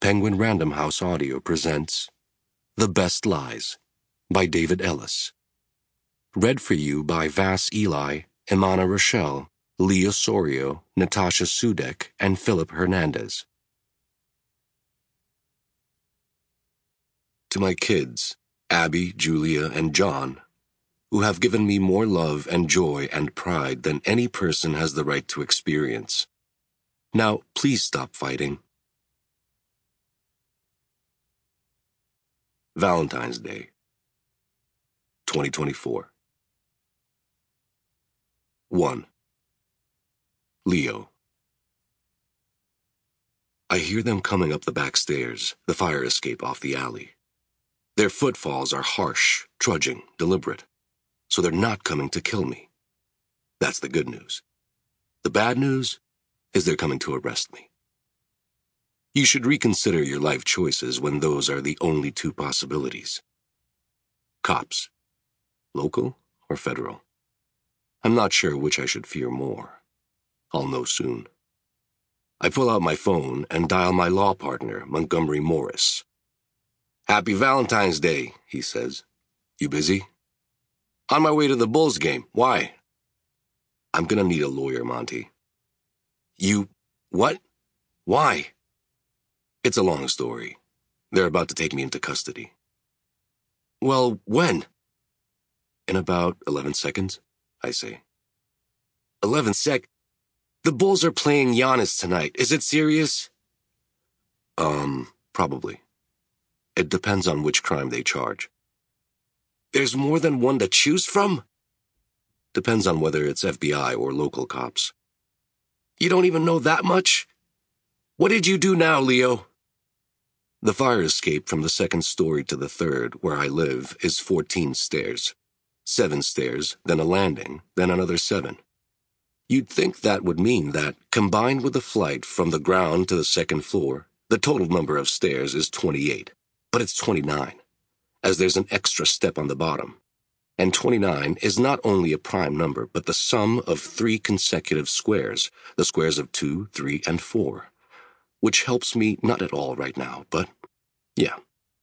Penguin Random House Audio presents The Best Lies by David Ellis. Read for you by Vas Eli, Imana Rochelle, Lee Osorio, Natasha Sudek, and Philip Hernandez. To my kids, Abby, Julia, and John, who have given me more love and joy and pride than any person has the right to experience. Now, please stop fighting. Valentine's Day, 2024. 1. Leo. I hear them coming up the back stairs, the fire escape off the alley. Their footfalls are harsh, trudging, deliberate, so they're not coming to kill me. That's the good news. The bad news is they're coming to arrest me. You should reconsider your life choices when those are the only two possibilities. Cops. Local or federal? I'm not sure which I should fear more. I'll know soon. I pull out my phone and dial my law partner, Montgomery Morris. "Happy Valentine's Day," he says. "You busy?" "On my way to the Bulls game. Why?" "I'm gonna need a lawyer, Monty." "You... what? Why?" "It's a long story. They're about to take me into custody." "Well, when?" "In about 11 seconds, I say." 11 sec... The Bulls are playing Giannis tonight. Is it serious? Probably. It depends on which crime they charge. There's more than one to choose from? Depends on whether it's FBI or local cops. You don't even know that much? What did you do now, Leo? The fire escape from the second story to the third, where I live, is 14 stairs. 7 stairs, then a landing, then another 7. You'd think that would mean that, combined with the flight from the ground to the second floor, the total number of stairs is 28. But it's 29, as there's an extra step on the bottom. And 29 is not only a prime number, but the sum of 3 consecutive squares, the squares of 2, 3, and 4. Which helps me not at all right now, but, yeah.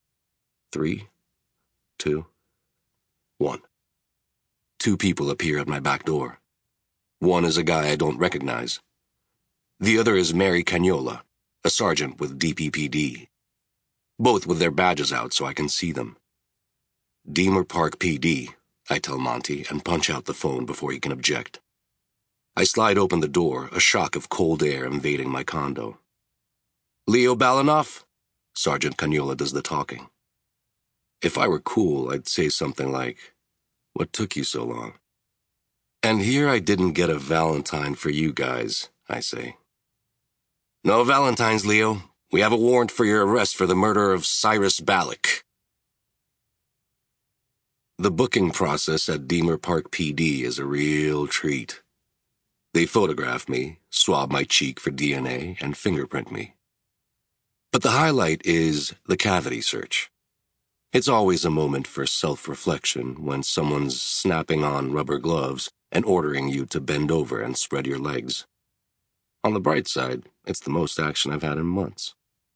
3, 2, 1. 2 people appear at my back door. One is a guy I don't recognize. The other is Mary Cagnola, a sergeant with DPPD. Both with their badges out so I can see them. Deemer Park PD, I tell Monty, and punch out the phone before he can object. I slide open the door, a shock of cold air invading my condo. "Leo Balanoff?" Sergeant Cagnola does the talking. If I were cool, I'd say something like, "What took you so long?" "And here I didn't get a Valentine for you guys," I say. "No Valentines, Leo. We have a warrant for your arrest for the murder of Cyrus Balak." The booking process at Deemer Park PD is a real treat. They photograph me, swab my cheek for DNA, and fingerprint me. But the highlight is the cavity search. It's always a moment for self-reflection when someone's snapping on rubber gloves and ordering you to bend over and spread your legs. On the bright side, it's the most action I've had in months.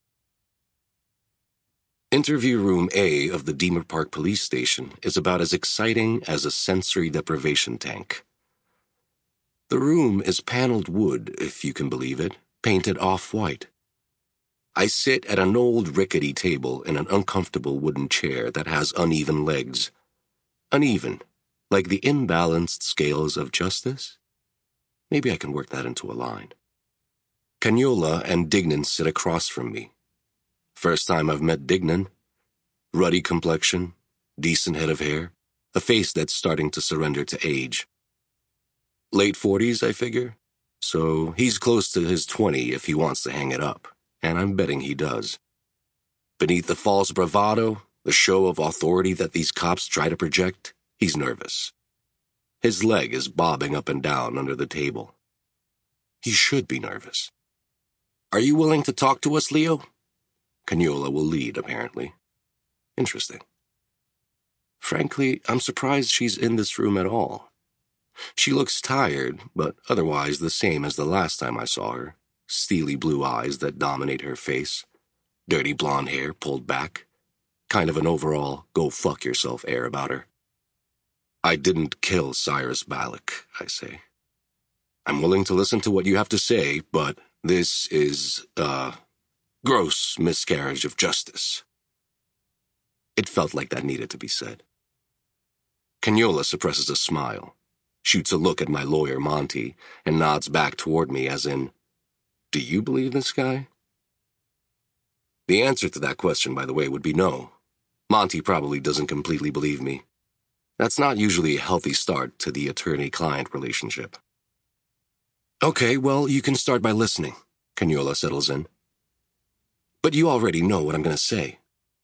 Interview Room A of the Deemer Park Police Station is about as exciting as a sensory deprivation tank. The room is paneled wood, if you can believe it, painted off-white. I sit at an old rickety table in an uncomfortable wooden chair that has uneven legs. Uneven, like the imbalanced scales of justice? Maybe I can work that into a line. Cagnola and Dignan sit across from me. First time I've met Dignan. Ruddy complexion, decent head of hair, a face that's starting to surrender to age. Late 40s, I figure. So he's close to his 20 if he wants to hang it up, and I'm betting he does. Beneath the false bravado, the show of authority that these cops try to project, he's nervous. His leg is bobbing up and down under the table. He should be nervous. "Are you willing to talk to us, Leo?" Cagnola will lead, apparently. Interesting. Frankly, I'm surprised she's in this room at all. She looks tired, but otherwise the same as the last time I saw her, steely blue eyes that dominate her face. Dirty blonde hair pulled back. Kind of an overall go-fuck-yourself air about her. I didn't kill Cyrus Balak, I say. I'm willing to listen to what you have to say, but this is, gross miscarriage of justice. It felt like that needed to be said. Caniola suppresses a smile, shoots a look at my lawyer, Monty, and nods back toward me as in, do you believe this guy? The answer to that question, by the way, would be no. Monty probably doesn't completely believe me. That's not usually a healthy start to the attorney-client relationship. Okay, well, you can start by listening, Caniola settles in. But you already know what I'm going to say.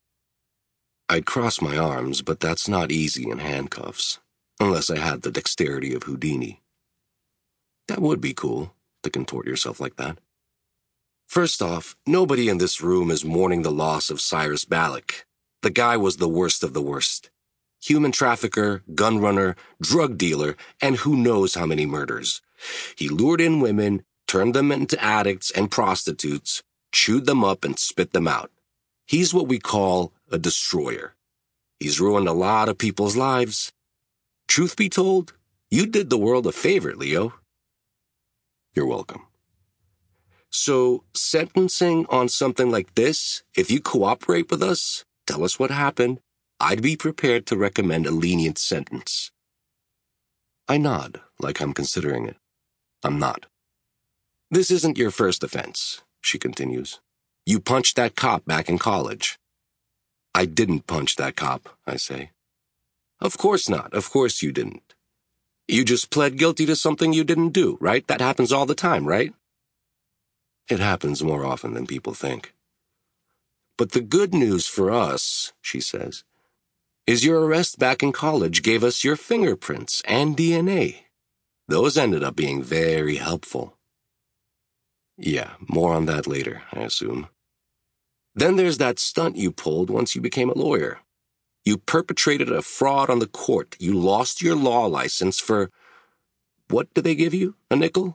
I'd cross my arms, but that's not easy in handcuffs, unless I had the dexterity of Houdini. That would be cool, to contort yourself like that. First off, nobody in this room is mourning the loss of Cyrus Balak. The guy was the worst of the worst. Human trafficker, gun runner, drug dealer, and who knows how many murders. He lured in women, turned them into addicts and prostitutes, chewed them up and spit them out. He's what we call a destroyer. He's ruined a lot of people's lives. Truth be told, you did the world a favor, Leo. You're welcome. So, sentencing on something like this, if you cooperate with us, tell us what happened, I'd be prepared to recommend a lenient sentence. I nod, like I'm considering it. I'm not. This isn't your first offense, she continues. You punched that cop back in college. I didn't punch that cop, I say. Of course not. Of course you didn't. You just pled guilty to something you didn't do, right? That happens all the time, right? It happens more often than people think. But the good news for us, she says, is your arrest back in college gave us your fingerprints and DNA. Those ended up being very helpful. Yeah, more on that later, I assume. Then there's that stunt you pulled once you became a lawyer. You perpetrated a fraud on the court. You lost your law license for... What did they give you? A nickel?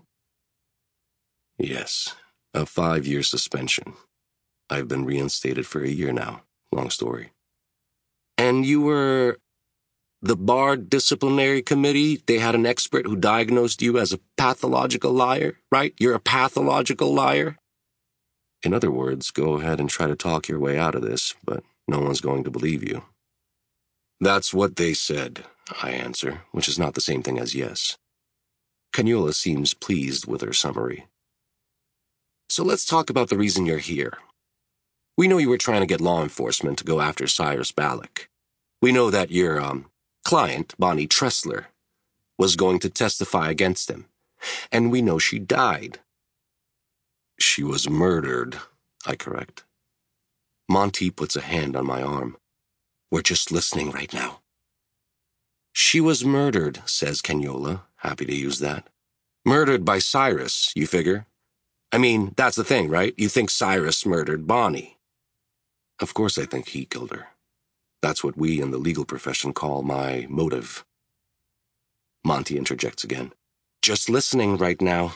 Yes, a 5-year suspension. I've been reinstated for a year now. Long story. And you were... The Bar Disciplinary Committee, they had an expert who diagnosed you as a pathological liar, right? You're a pathological liar? In other words, go ahead and try to talk your way out of this, but no one's going to believe you. That's what they said, I answer, which is not the same thing as yes. Caniola seems pleased with her summary. So let's talk about the reason you're here. We know you were trying to get law enforcement to go after Cyrus Balak. We know that your, client, Bonnie Tressler, was going to testify against him. And we know she died. She was murdered, I correct. Monty puts a hand on my arm. We're just listening right now. She was murdered, says Caniola, happy to use that. Murdered by Cyrus, you figure? I mean, that's the thing, right? You think Cyrus murdered Bonnie. Of course I think he killed her. That's what we in the legal profession call my motive. Monty interjects again. Just listening right now.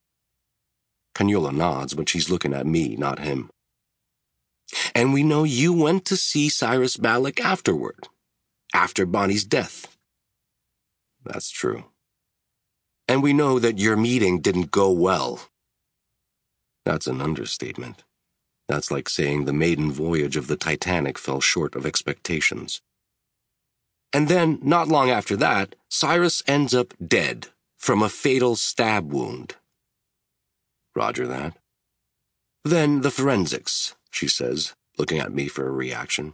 Caniola nods, but she's looking at me, not him. And we know you went to see Cyrus Balak afterward, after Bonnie's death. That's true. And we know that your meeting didn't go well. That's an understatement. That's like saying the maiden voyage of the Titanic fell short of expectations. And then, not long after that, Cyrus ends up dead from a fatal stab wound. Roger that. Then the forensics, she says, looking at me for a reaction.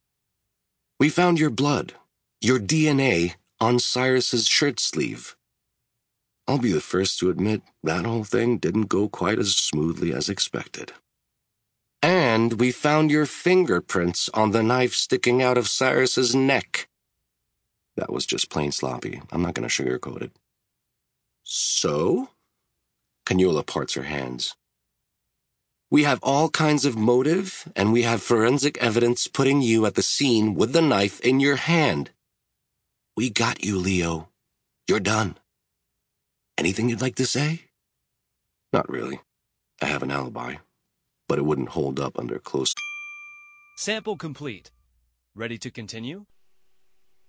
We found your blood, your DNA, on Cyrus's shirt sleeve. I'll be the first to admit that whole thing didn't go quite as smoothly as expected. And we found your fingerprints on the knife sticking out of Cyrus's neck. That was just plain sloppy. I'm not going to sugarcoat it. So? Caniola parts her hands. We have all kinds of motive, and we have forensic evidence putting you at the scene with the knife in your hand. We got you, Leo. You're done. Anything you'd like to say? Not really. I have an alibi, but it wouldn't hold up under close... Sample complete. Ready to continue?